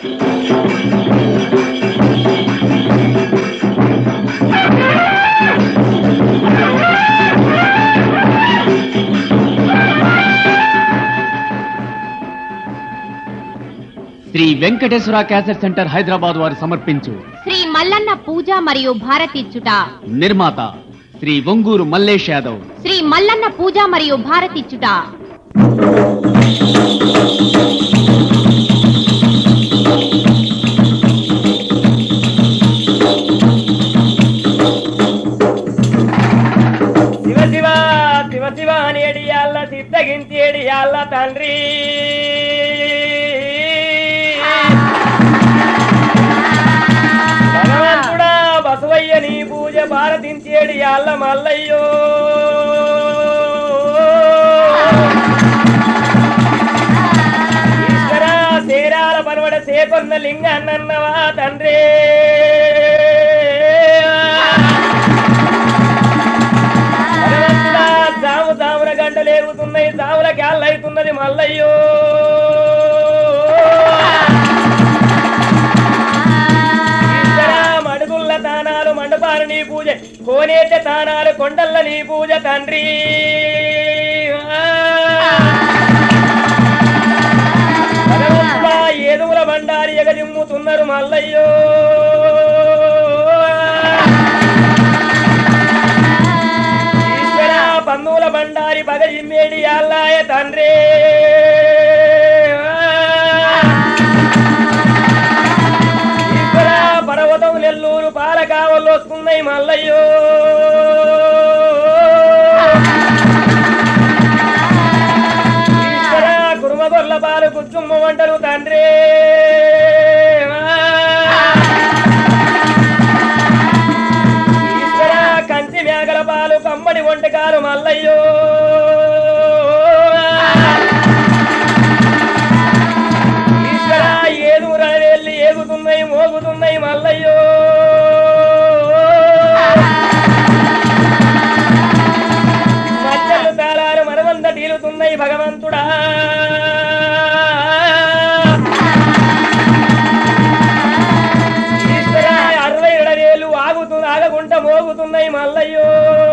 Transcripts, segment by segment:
Shri Venkateswara cassette centre Hyderabad వారు సమర్పించు శ్రీ మల్లన్న పూజ మరియు భారతిచ్చుట. నిర్మాత శ్రీ వంగూరు మల్లేష్ యాదవ్. శ్రీ మల్లన్న పూజ మరియు భారతిచ్చుట. శివ శివ శివ శివ అనేడి యాళ్ళ సిద్ధగించేడి యాళ్ళ తండ్రి భగవంతుడా బసవయ్య నీ పూజ భారతించేడి యాళ్ళ మల్లయ్యో ఈశ్వర సేరాల పనవడ సేకొన్న లింగ అన్నవా తండ్రి జాము జామున గంటలేగుతున్నాయి జాముల క్యాళ్ళు అవుతున్నది మల్లయ్యో మడుగుల్ల తానాలు మండపాలు నీ పూజ కోనేట తానాలు కొండల్ల నీ పూజ తండ్రి భగవంతుడా ఏదువుల బండారి ఎగజిమ్ముతున్నారు మల్లయ్యో పన్నుల బండారి పగజిమ్మేడి యాళ్ళాయ తండ్రి ఈశ్వర పర్వతం నెల్లూరు పాలకావలు వస్తున్నాయి మల్లయ్యో ఈశ్వర కురుమగొర్ల పాలు కుచ్చుమ్మ వంటలు తండ్రి కంచి మేకల పాలు కమ్మడి వంటకాలు మల్లయ్యో ఈశ్వర ఏదూర వెళ్ళి ఏగుతున్నాయి మోగుతున్నాయి మల్లయ్యో మచ్చలు తాళాలు మనమంత తీరుతున్నాయి భగవంతుడా ఈశ్వర 60 వేలు ఆగకుండా మోగుతున్నాయి మల్లయ్యో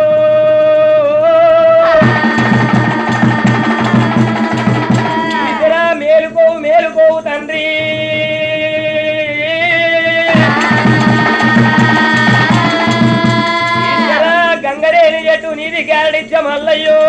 ఈశ్వర మేలుకోవు మేలుకోవు తండ్రి ఈశ్వర గంగరేని చెట్టు నీది గాడిచ్చ మల్లయ్యో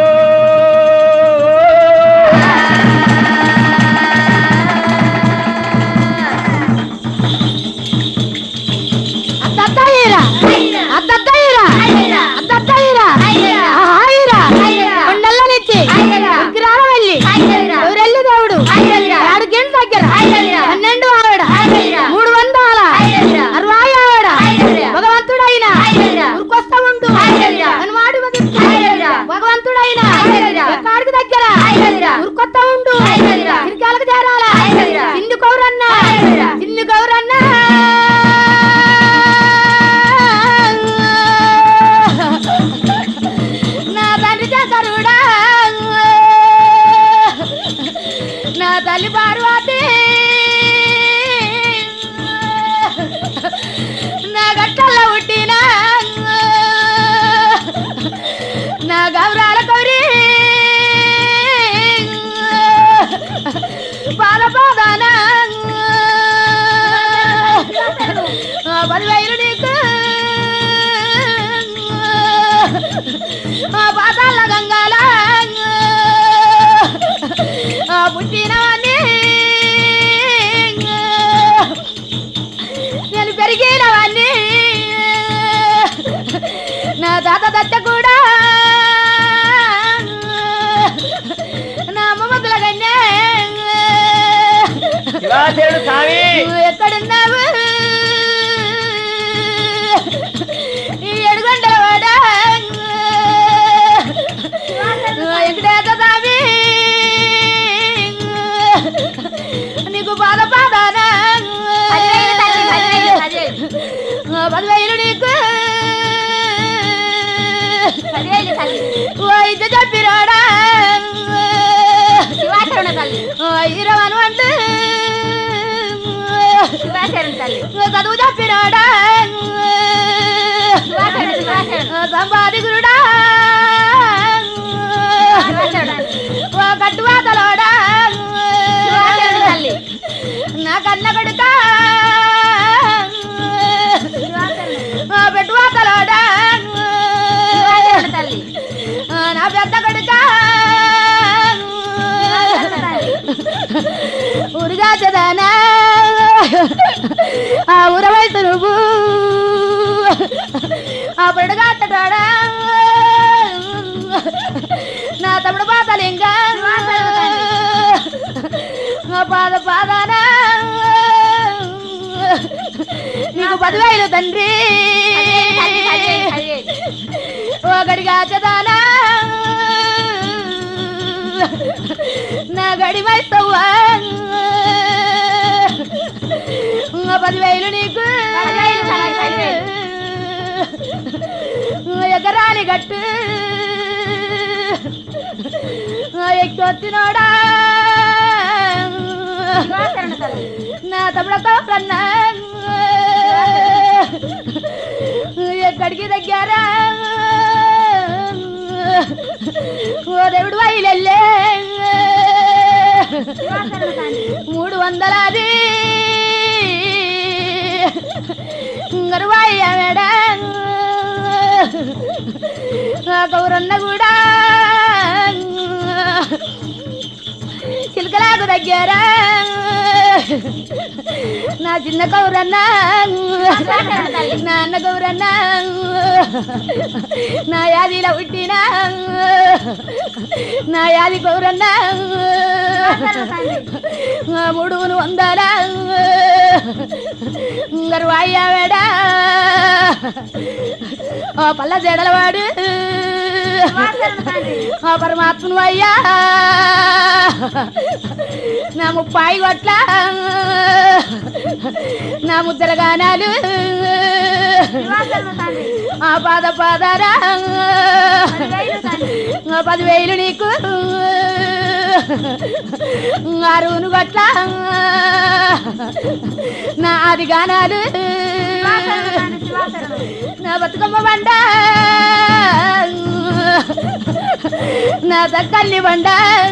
పాతాల గంగాల పుట్టినవన్నీ నేను పెరిగినవన్నీ నా తాత దత్త కూడా నా అమ్మమ్మతుల కన్యా ఎక్కడున్నావు ఈ 7 గంటల వాడ ఎక్కడేత సామి నీకు బాధపాదానా 10,000 నీకు వైద్య చెప్పిరాడా ఇరవను అంటే చదువు చెప్పినాడా సంపాదికుడా ఓ కట్టువాతలోడా నా కన్న కొడుక పెట్టువాతలోడా నా పెద్ద కొడుక ఊరుగాచదానా ఆ ఊర వయసు నువ్వు ఆ పడుగాటడా నా తమ్ముడు పాతలింగా పాద పాదానా నీకు 10,000 తండ్రి ఒకడిగా చదానా నా గడి వైస్తవ్వా 10,000 నీకు ఎగరాలి గట్టు ఎక్కొచ్చినోడా నా తమ్ముడ కన్నా ఎక్కడికి దగ్గరా ఓ దేవుడు వైలెల్లే 300 గరువాయి మేడ కౌరన్న కూడా చిలకలాకు దగ్గర నా చిన్న కౌరన్న నా అన్న కౌరన్న నా యాదిలో పుట్టిన నా యాది కౌరన్న 300 గరువాయి మేడ ఆ పల్ల జడలవాడు ఆ పరమాత్మను అయ్యా నా 30 కోట్ల నా ముద్దల గానాలు ఆ పాద పాదారా 10,000 నీకు 6 కోట్ల నా ఆది గానాలు నా బతుకమ్మ బండ నా దక్కల్ని బండ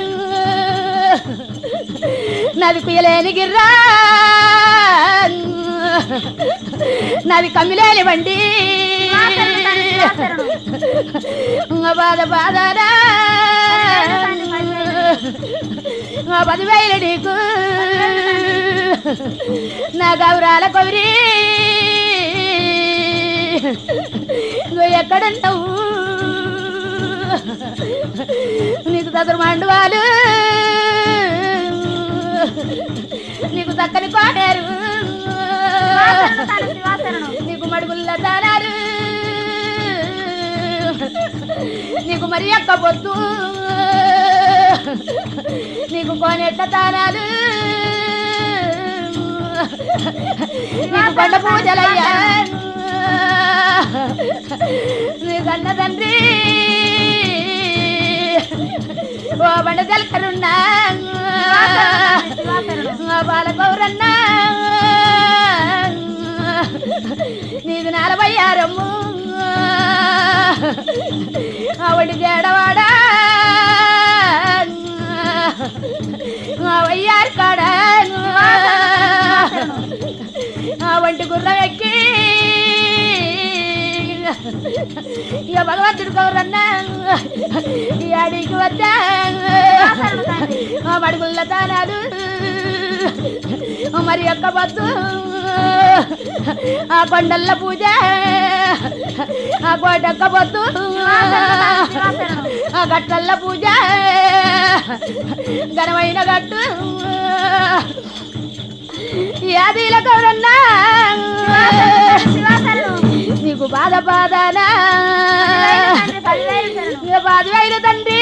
నాది కుయ్యలేని గిర్రా నాది కమ్మిలేని బండి బాధ బాధరా 10,000 నీకు నా గౌరాల కౌరి ఎక్కడున్నావు నీకు చదురు మండువాలు నీకు చక్కని కోటారు నీకు మడుగుల్ల దానాలు నీకు మరి ఎక్క పొద్దు నీకు కోనెట్ల దానాలు నీకు కొండ పూజలయ్యా నీ కన్న తండ్రి ఓ బండ జలకరున్నా బాలకౌరన్నా నీది 46 ఆవిడ జడవాడా వయ్యారు కాడ ఆ వంటి గుర్రం ఎక్కి ఇక భగవంతుడు కౌరన్నా ఈ అడికి వచ్చా మడుగుల్ల తానాలు మరి యొక్క పొద్దు ఆ కొండల్ల పూజ ఆ కోటొక్క పొద్దు ఆ గట్లల్ల పూజ ఘనమైన గట్టు యాదీల కౌరన్నా నీకు బాధ బాధనా 10,000 తండ్రి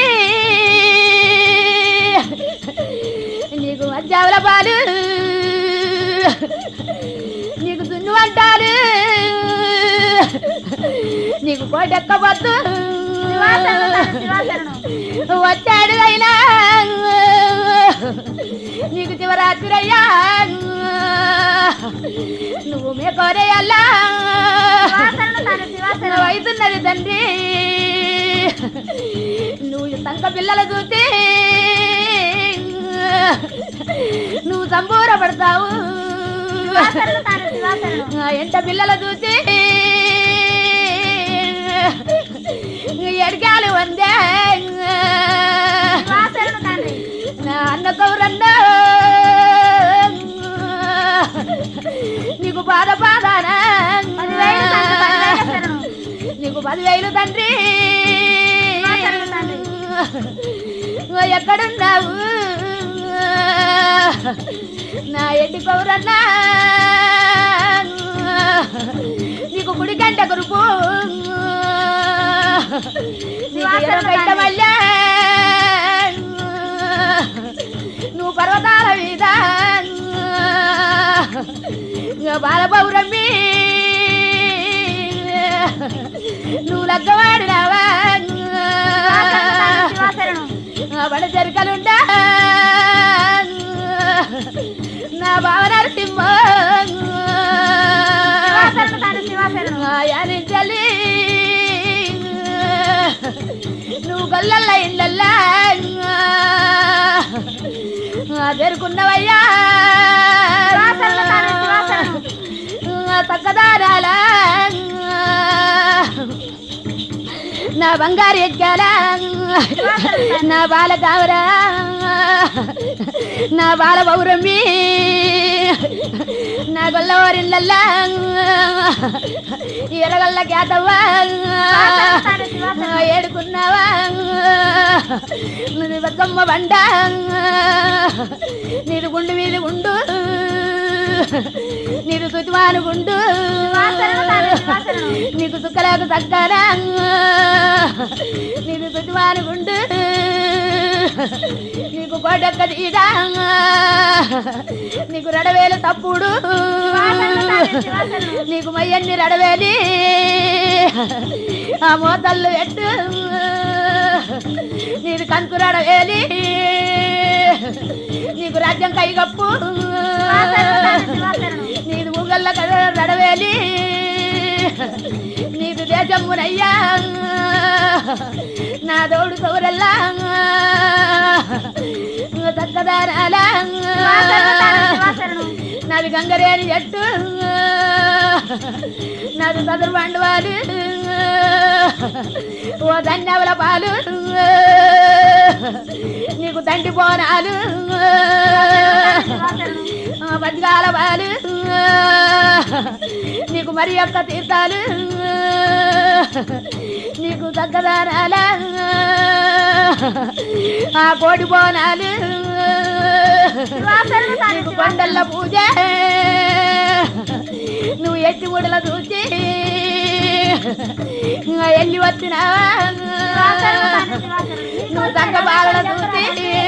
నీకు మధ్యావుల పాలు నీకు దున్ను అంటారు నీకు కోటెక్కబద్దు వచ్చాడు అయినా నీకు శివరాత్రి అయ్యా లంక పిల్లలు చూసి నువ్వు సంబూరపడతావు ఎంట పిల్లలు చూసి ఎడకాలు వందే అన్న కౌరన్నా నీకు బాధ బాధానా నీకు 10,000 తండ్రి ఎక్కడున్నావు నా ఎండి కౌరన్నా నీకు గుడి గంట గురుపు మళ్ళా నువ్వు పర్వతాల మీద బాలపౌరమ్మి నువ్వు లగ్గవాడినావా బడ చెరుకలుండా నా బావ నరసింహ యానించలి నువ్వు గొల్లల్ల ఇళ్ళల్లా జరుకున్నవయ్యా తగ్గదారాల నా బంగారు ఎక్కాల నా బాల కావరా నా బాల పౌరమ్మి నా గొల్లవారిళ్ళల్లా ఎరగల్ల కేతవ్వా ఏడుకున్నావా నువ్వు బతుకమ్మ బండ నీది గుండు మీది గుండు నీది సుతిమాను గుండు నీకు సుక్కలకు తగ్గరా నీది సుతిమాను గుండు నీకు గొడ్డక్క తీరా నీకు రడవేలు తప్పుడు నీకు మయ్యన్ని రడవేలి ఆ మోతళ్ళు ఎట్టు నీది కంకు రడవేలి నీకు రాజ్యం కైగప్పు నీది ఊగల్ల రడవేలి నీది దేశమునయ్యా నా దోడు కౌరల్లా తక్కదారాల నాది గంగరేని చెట్టు నాది సదరు బండవాలు ఓ ధన్యవల పాలు నీకు తండ్రి బోనాలు బతికాల పాలు నీకు మరి యొక్క తీర్థాలు నీకు తగ్గదారాల ఆ కోడి బోనాలు నీకు కొండల్ల పూజ నువ్వు ఎట్టి ముడల చూసి ఎల్లి వచ్చినావా నువ్వు తగ్గ బాలల చూసి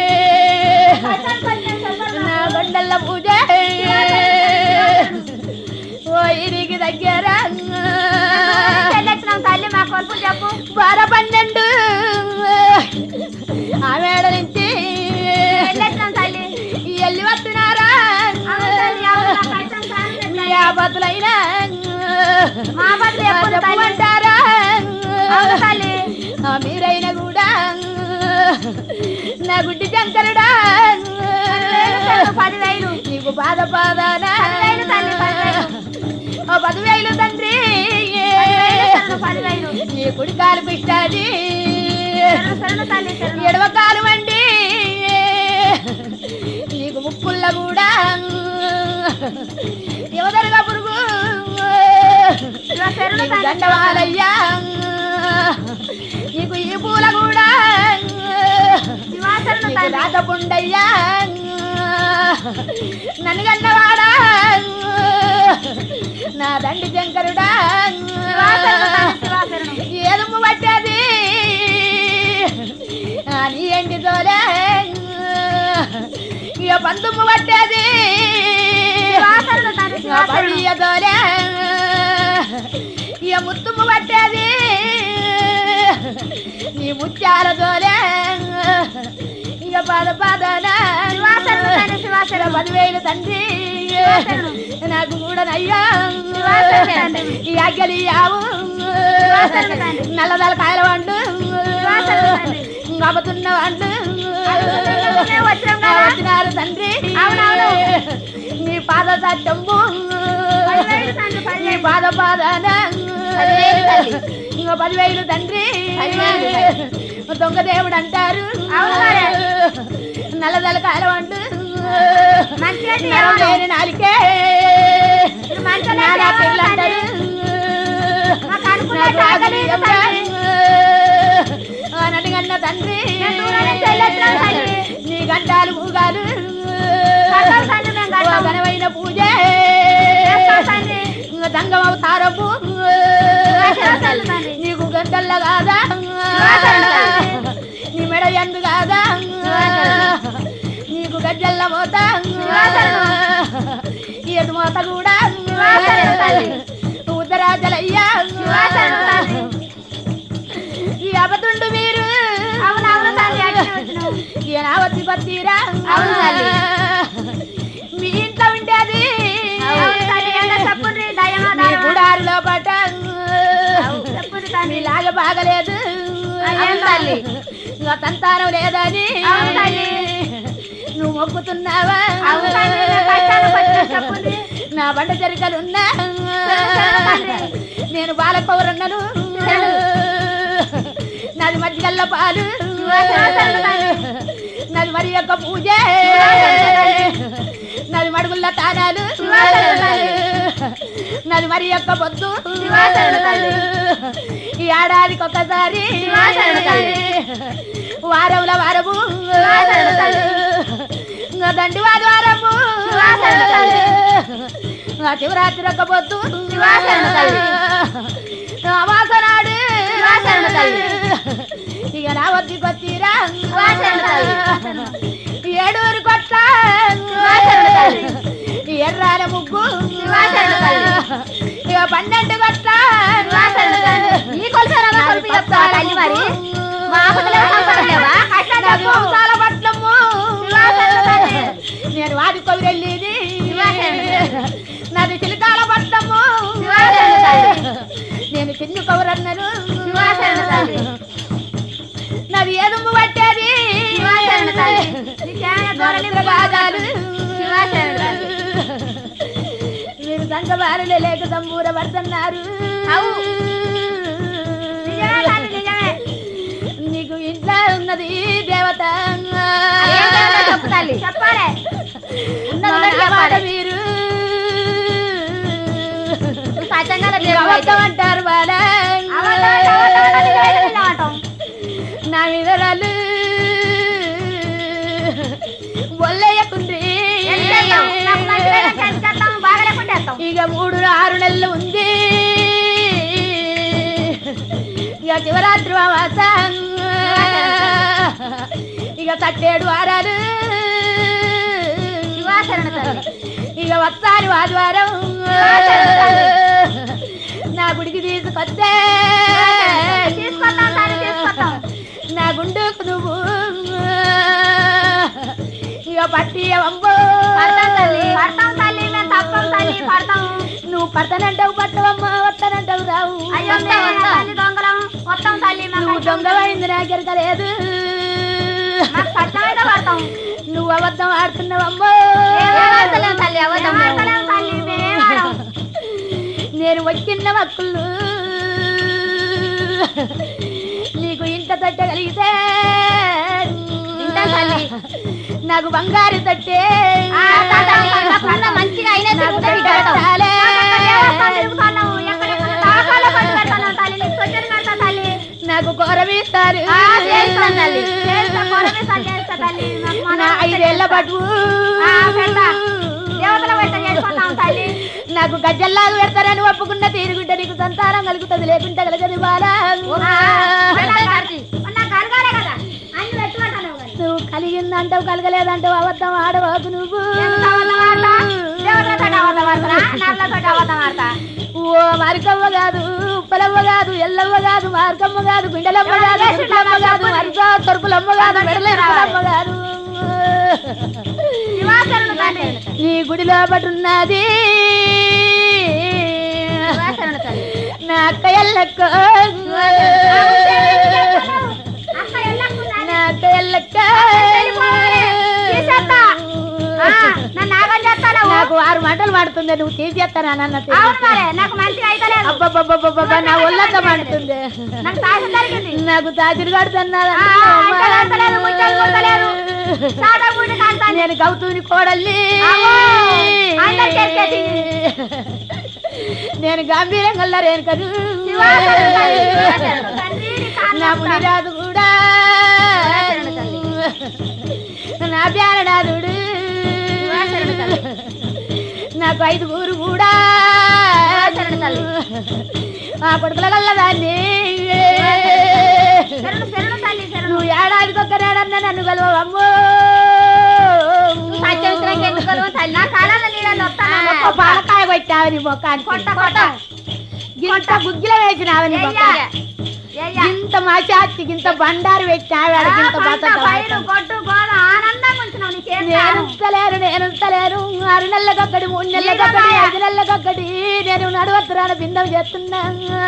నా కొండల్ల పూజ ఓ ఇరికి దగ్గర తల్లి మా కొలుపు చెప్పు 12 ఆ మేడ నుంచి తల్లి ఎల్లి వస్తున్నారా మీ ఆపతులైనా చెప్పమంటారా మీరైనా కూడా నా గుడ్డి శంకరుడా 10,000 నీకు బాధ బాధానా 10,000 తండ్రి నీ కుడి కాలు పిష్టాది ఎడవ కాలు వండి నీకు ముక్కుల్ల కూడా యువదరుగా పురుగు దండవాలయ్యా నీకు ఈ పూల కూడా రాకపుండయ్యా నన్ను గన్నవాడా నా దండి శంకరుడా ఏదుమ్ము పట్టేది నీ ఎండి తోలే ఇక పందుమ్ము పట్టేది పడియ తోలే ఇక ముత్తుమ్ము పట్టేది నీ ముత్యాల తోలే ఇక పాదనా 10,000 తండ్రి నాకు కూడా నయ్యా ఈ ఆజ్ఞలు ఆవు నల్లదల కాయల వండు కాబతున్న వాళ్ళు వచ్చినారు తండ్రి అవునవును నీ పాద సత్యము నీ పాద పాదాన 10,000 తండ్రి దొంగ దేవుడు అంటారు నల్లదల కాలం అంటూ లేని నాలికే అంటారు నడిగన్న తండ్రి నీ గంటాలు పూగాలు ఘనమైన పూజ దంగం అవతారము నీకు గంటల్ల కాదా నీ మెడ ఎందు కాదా నీకు గజ్జల్ల మోత ఎటు మోత కూడా ఉత్తరాజలయ్యా ఈ అబతుండు మీరు వచ్చి పత్తిరా మీ ఇంట్లో ఉండేది గుడారిలో పట మీలాగా బాగలేదు సంతానం లేదని నువ్వు మొక్కుతున్నావా నా బండ చెరికలున్నా నేను బాలకౌరన్నను నాది మజ్జిగల్ల పాలు నాది మరి యొక్క పూజ నాది మడుగుల్ల తానాలు నాది మరి యొక్క పొద్దు ఈ ఏడాదికి ఒక్కసారి వారంలో వారము దండి వారము శివరాత్రి ఒక్క పొద్దు అమాసనాడు ఇక నా వద్దకు వచ్చిరా 7 కొట్ల ఎర్రాల ముగ్గు ఇక 12 కొట్ల పట్లము నేను వాడి కొవిరెళ్ళేది నాది చిలకాల పట్లము నేను చిన్ను కౌరన్నను నాది ఏదుమ్ము పట్టేది మీరు సంగవారులే లేక సంబూర పడుతున్నారు నీకు ఇంట్లో ఉన్నది దేవత చెప్పాలి మీరు అంటారు బాల నా వివరాలు ఒల్లయ్యకుండ్రి ఇక 3-6 నెలలు ఉంది ఇక శివరాత్రి అమాస ఇక 7 వారాలు ఇక వస్తాను ఆదివారం నా గుడికి తీసుకొస్తే నా గుండుకు నువ్వు ఇక పట్టి అవ్వో నువ్వు పడతానంటావు పట్టవమ్మ వస్తానంటావు రావు నువ్వు దొంగమైంది నాకెరక లేదు నువ్వు అబద్ధం ఆడుతున్నావమ్మో నేను వచ్చిన మక్కులు నీకు ఇంట తట్టగలిగితే నాకు బంగారు తట్టే మంచిగా నాకు గౌరవిస్తారు 5 ఏళ్ల పట్టు నాకు గజ్జల్లాగా పెడతారని ఒప్పుకున్న తీరుగుంటే నీకు సంతానం కలుగుతుంది లేకుంటే కలగదు బాలా నువ్వు కలిగిందంటావు కలగలేదంటావు అబద్ధం ఆడవద్దు నువ్వు ఓ మార్కమ్మ కాదు ఉప్పలమ్మ కాదు ఎల్లమ్మ కాదు మార్కమ్మ కాదు బిండలమ్మ కాదు ఎరుపులమ్మ కాదు వరుస తొరుపులమ్మ కాదు మెడలమ్మ కాదు నీ గుడిలో పట్టున్నది నా అక్క ఎల్లక్క నా ఉంటే తీసేస్తా. నన్ను ఆగం చేస్తాను. నాకు 6 మంటలు పడుతుంది, నువ్వు తీసేస్తాను అన్న. అవును మరి, నాకు మంచిగా అయితే లేదు. అబ్బబ్బబ్బబ్బబ్బ, నా ఒళ్ళంతా మండుతుంది. నాకు తాజు జరిగింది. నాకు తాకిడి కడుతున్నారు. నేను గౌతూని కోడల్ని. నేను గంభీరంగా రేణుకను. నా మునిరాజు కూడా, నా ప్యారనాథుడు, నాకు 5 కూడా ఆ కొడుకుల గల్లదాన్ని. నువ్వు ఏడాదికి ఒక్కనాడన్నా నన్ను కలవమ్మో. పాలకాయ కొట్టావని మొక్కానికి, ఇంత గుగ్గిల వేసినావని మొక్కానికి, ఇంత మాచాచి ఇంత బండారు పెట్టావు. నేనుంచలేను 6 నెలలకొక్కటి 3 నెలలకొక్కటి 5 నెలలకొక్కటి నేను నడవత్తురాన బిందం చేస్తున్నా.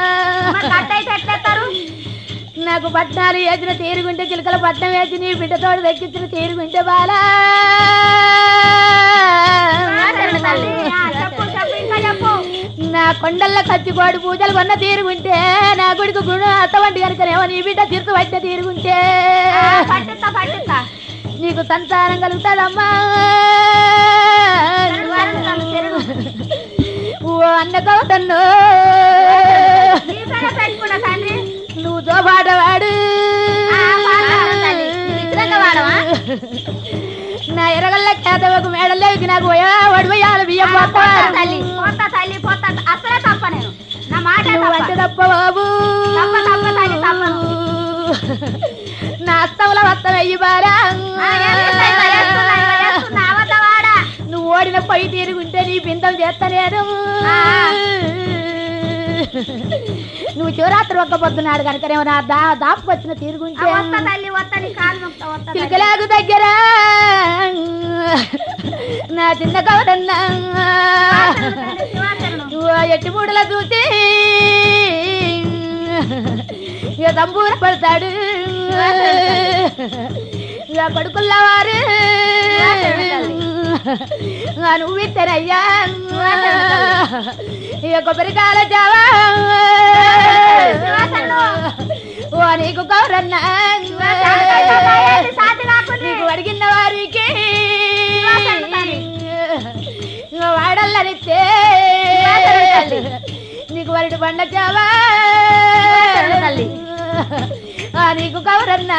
నాకు పట్నాలు వేసిన తీరుగుంటే చిలకల పట్నం వేసి నీ బిడ్డతోడు దక్కించిన తీరుగుంటే బాలా. నా కొండల్లో కచ్చికోడి పూజలు కొన్న తీరుగుంటే, నా గుడికి గుడు అత్తవంటి కనుకనేమో నీ బిడ్డ తీర్చు పట్టిన తీరుగుంటే నీకు సంతానం కలుగుతాడమ్మా. ఓ అన్నకవుతన్ను నువ్వు తోపాటవాడు. నా ఎరగల్ల కేతవకు మేడలేకి నాకు వడిపోయాలి బియ్యం అసలే తప్ప. నేను నా మాట అంటే తప్ప బాబు. నా అస్తముల వస్తం వెయ్యి బారా. నువ్వు ఓడిన పొయ్యి తీరుగుంటే నీ బిందం చేస్తా నేను. నువ్వు శివరాత్రి ఒక్క పొద్దున్నాడు కనుకనేమో నా దాపుకొచ్చిన తీరుగుంటే చిలకలాగు దగ్గర నా చిన్న కవరన్నా ఎట్టి మూడల చూసి ఇక తంబూర పడతాడు. ఇక కొడుకుల్ల వారు నువ్వు ఇద్దరయ్యా. ఇక కొబ్బరికాయల జావా ఓ నీకు కౌరన్నా. నీకు అడిగిన వారికి వాడల్లనిస్తే నీకు వరటి పండ జావా. నీకు కౌరన్నా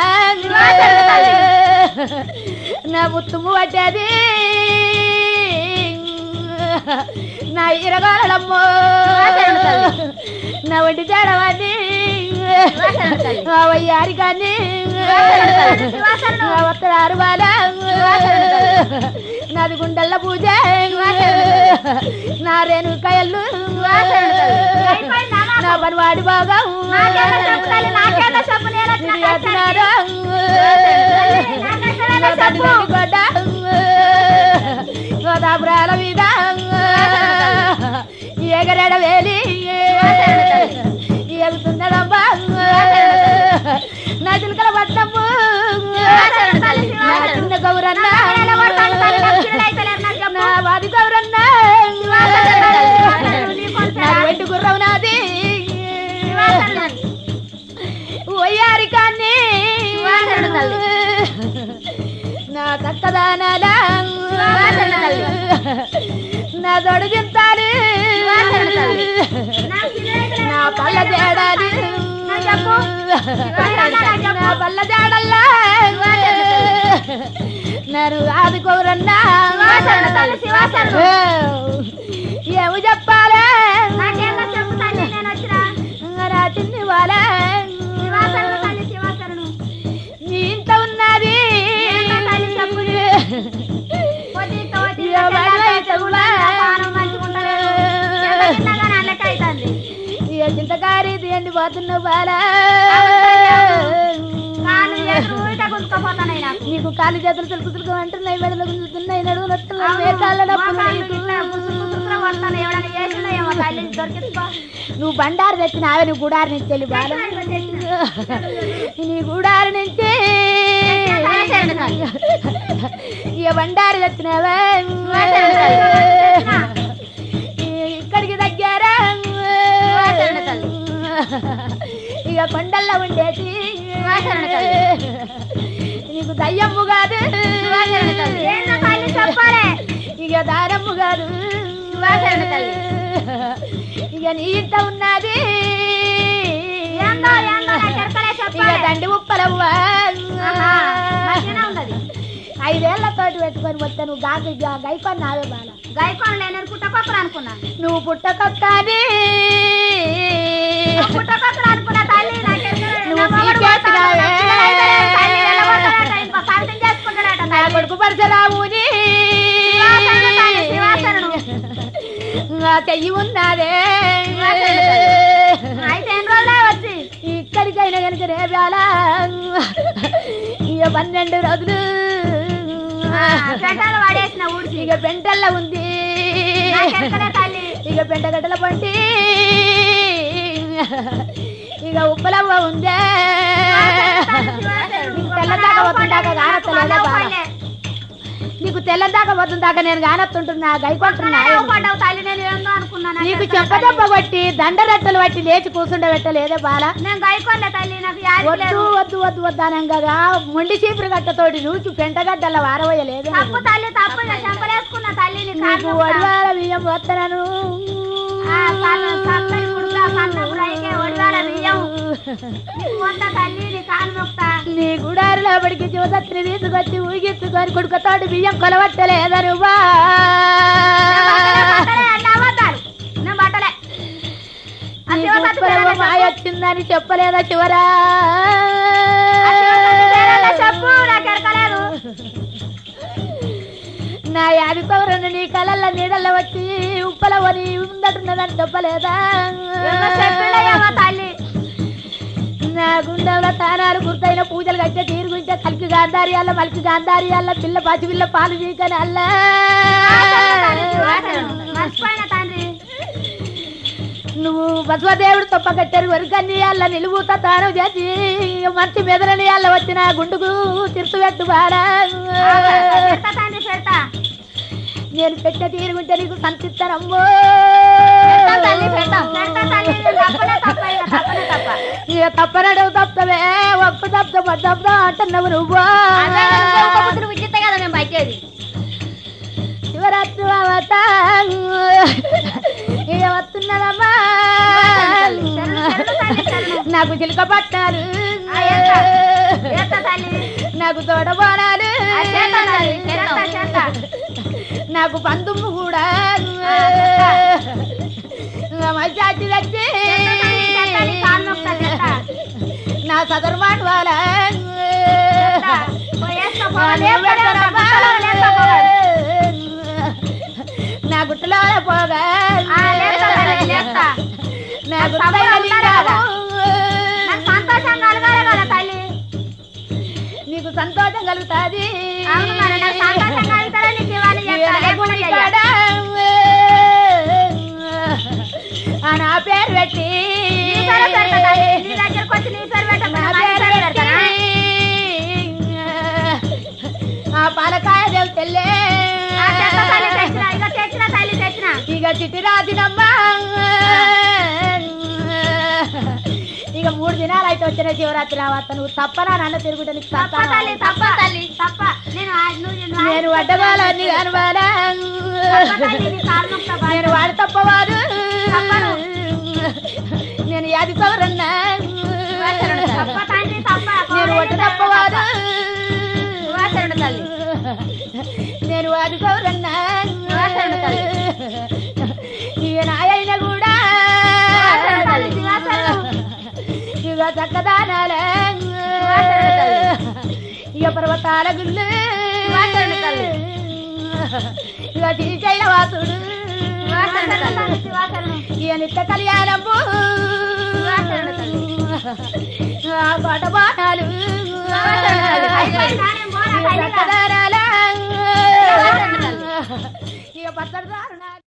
నా ముత్తుము పట్టేది నా ఇరగాలమ్మో. నా వంటి తేడవాన్ని వయ్యారి కానీ వత్తరారు బాల నాది గుండెల్ల పూజ నా రేణుకాయలు నా పనివాడి బాగా గోదాపురాల మీద ఎగరడ వేలి ఎగుతున్నదమ్మా నా చిలకల పట్టము చిన్న గౌరన్న నా వాది గౌరన్న నా వెండి గుర్రం నాది ఒయ్యారి కానీ నా చక్కదానాల నా తొడు చింతాలి నా పళ్ళ తేడాలి నా పళ్ళ తేడల్లా నేను ఆదుకోరన్నా ఏమి చెప్పాలి నా చిన్ని వాళ్ళ నీ ఇంత ఉన్నది చింతకారి తీయండి పోతున్నావు బాలా. నీకు కాలు చేతులు తులుకు అంటున్నాయి, మెడలు గుంజుతున్నాయి, నడువు నొస్తున్నాయి, కాళ్ళ నువ్వు బండారు తెచ్చినావే, నువ్వు గుడారి నుంచి వెళ్ళి బాల నీ గుడారి నుంచి ఇక బండారు తెచ్చినావా ఇక్కడికి దగ్గర ఇక కొండల్లో ఉండేది నీకు దయ్యమ్ము కాదు చెప్పాలి ఇక దారమ్ము కాదు ఇక నీ ఇంట ఉన్నది ఇక దండి ఉప్పలవ్వ ఉన్నది 5 ఏళ్లతోటి పెట్టుకొని వస్తే నువ్వు గైకొని నావే బాల గైకోన్లే నేను పుట్టకొక్కరు అనుకున్నా నువ్వు పుట్టకొక్కని పుట్టకొక్కరు అనుకున్నా తల్లి నువ్వు నా కొడుకు పరశరాముని చెయ్యి ఉన్నదే అయితే ఎన్ని రోజులే వచ్చి ఇక్కడికైనా కనుక రేపాల ఇక 12 రోజులు పడేసిన ఊడికి ఇక పెంటల్లో ఉంది తల్లి ఇక పెంటగడ్డల పంటి ఇక ఉప్పలవ్వ ఉందే తెల్లదాకా వస్తుందాకా కానత్తలేదా బాల నీకు తెల్లదాకా వస్తుందాకా నేను కానత్తుంటున్నా గైకొంటున్నా పడ్డావు తల్లి నేను ఏందో అనుకున్నాను నీకు చెప్పదెబ్బ కొట్టి దండరెట్టలు బట్టి లేచి కూర్చుండబెట్టలేదే బాల నేను గైకొల్లే తల్లి నాకు వద్దు వద్దు వద్దు వద్దానంగా మొండి చీపురు గట్టతోటి నూచి పెంటగడ్డల వారవయ్యలేదు తప్పు తల్లి తప్పు చెంపలేసుకున్న తల్లి నీకు వడివాల బియ్యం వస్తున్నాను నీ గుడారిలో పడికి జ్యోతత్రి తీసుకొచ్చి ఊగిచ్చుకొని కొడుకుతోటి బియ్యం కొలవట్టలేదను మాయొచ్చిందని చెప్పలేదా చివరా చెప్పు నాకెరకలేదు నా యాది పౌరను నీ కళల్లో నీడల్లో వచ్చి ఉప్పలవని ఉందటున్నదని చెప్పలేదా తల్లి నా గుండెల తానాలు గుర్తైన పూజలు కట్టే తీరుగుంటే కలికి గాంధారియాల మలికి గాంధారియాల పిల్ల పచ్చి పిల్ల పాలు చీకని అల్లా మర్చిపోయిన తండ్రి నువ్వు బసవదేవుడు తప్ప కట్టారు వరకన్ని అల్ల నిలువుతా తానం చేసి మంచి మెదలని అల్ల వచ్చిన గుండుకు తిరుసు పెట్టు బాడా తండ్రి పెడతా నేను పెట్టే తీరుగుంటే నీకు సంతిస్తానమ్మో తల్లి పెడతాం ఇక తప్పనడవు తప్పవే ఒక్క తప్ప అంటున్నావు నువ్వు విద్యుత్ కదా మేము బయటేది శివరాత్రి అవత ఇక వస్తున్నదమ్మా నాకు చిలుక పట్టారు నాకు తోడబోనాలు నాకు పందుమ్ము కూడా మజాచి వచ్చి నా సదర్మాట్ వాళ్ళ నా గుట్టలో పోగా నా సంతోషం కలగాలి కదా తల్లి నీకు సంతోషం కలుగుతాది సంతోషం కలుగుతారా నీకు నా పేరు పెట్టి నీ దగ్గరకు వచ్చి నీ పేరు ఆ పాలకాయ దేవు తెల్లే తెచ్చిన తల్లి తెచ్చిన ఇక చిట్టి రాజినమ్మా ఇక 3 దినాలు అయితే వచ్చిన శివరాత్రి రావత నువ్వు తప్పనా నన్ను తిరుగుతా నీకు తప్ప నేను వడ్డగాలన్నీ కనవాలా నేను వాడు తప్పవాడు నేను యాది పౌరన్నా నేను వడ్డ తప్పవాడు నేను వాడి పౌరన్నా ఇక నాయన కూడా ఇక చక్కదానాల ఇక పర్వతాల గుళ్ళు ఇక శ్రీశైల వాసుడు ఇక నిత్య కళ్యాణము పాట బాణాలు చక్కదానాల ఇక పచ్చదారుణ